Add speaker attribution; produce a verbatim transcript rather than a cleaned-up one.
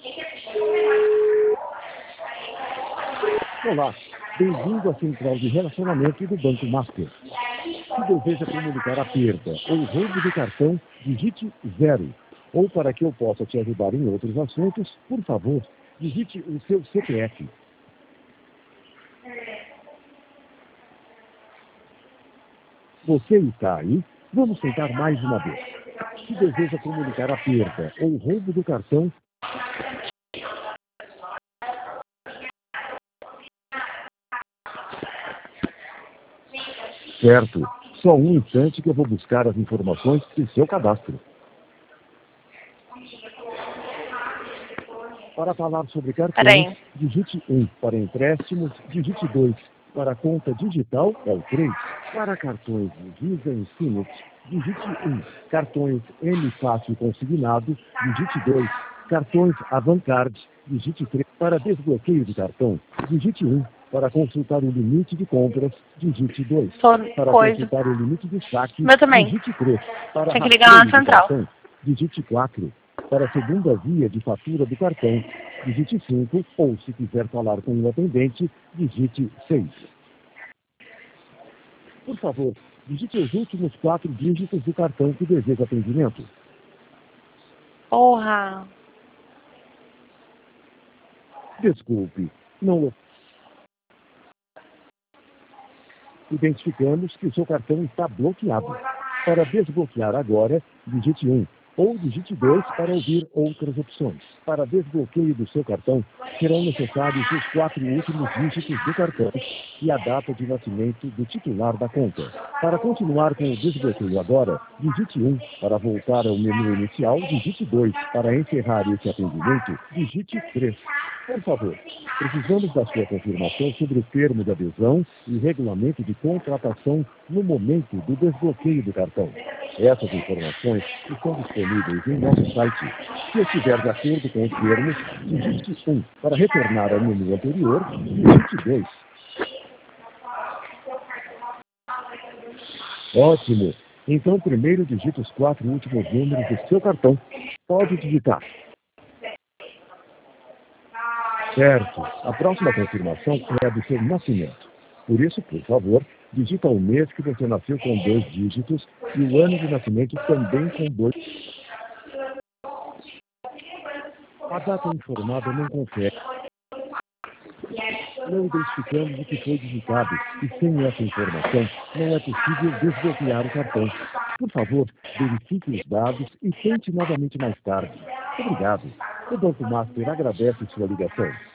Speaker 1: Olá, bem-vindo à central de relacionamento do Banco Master. Se deseja comunicar a perda ou roubo do cartão, digite zero. Ou para que eu possa te ajudar em outros assuntos, por favor, digite o seu C P F. Você está aí? Vamos tentar mais uma vez. Se deseja comunicar a perda ou roubo do cartão, certo. Só um instante que eu vou buscar as informações do seu cadastro. Para falar sobre cartões, digite um. Para empréstimos, digite dois. Para conta digital, é o três. Para cartões Visa Infinite, digite um. Cartões M Fácil Consignado, digite dois. Cartões Avantcard, digite três. Para desbloqueio de cartão, digite um. Para consultar o limite de compras, digite dois. Para
Speaker 2: coisa.
Speaker 1: consultar o limite de saque,
Speaker 2: Meu também.
Speaker 1: digite três. Para
Speaker 2: Tinha que ligar lá na
Speaker 1: rastreio de
Speaker 2: central.
Speaker 1: cartão, digite quatro. Para a segunda via de fatura do cartão, digite cinco. Ou, se quiser falar com um atendente, digite seis. Por favor, digite os últimos quatro dígitos do cartão que deseja atendimento.
Speaker 2: Porra.
Speaker 1: Desculpe, não... Identificamos que o seu cartão está bloqueado. Para desbloquear agora, digite um. Ou digite dois para ouvir outras opções. Para desbloqueio do seu cartão, serão necessários os quatro últimos dígitos do cartão e a data de nascimento do titular da conta. Para continuar com o desbloqueio agora, digite um. Para voltar ao menu inicial, digite dois. Para encerrar esse atendimento, digite três. Por favor, precisamos da sua confirmação sobre o termo de adesão e regulamento de contratação no momento do desbloqueio do cartão. Essas informações estão disponíveis em nosso site. Se estiver de acordo com os termos, digite um. Para retornar ao menu anterior, digite dois. Ótimo! Então, primeiro digite os quatro últimos números do seu cartão. Pode digitar. Certo. A próxima confirmação é a do seu nascimento. Por isso, por favor, digita o mês que você nasceu com dois dígitos e o ano de nascimento também com dois. A data informada não confere. Não identificamos o que foi digitado e sem essa informação não é possível desbloquear o cartão. Por favor, verifique os dados e tente novamente mais tarde. Obrigado. O Banco Master agradece sua ligação.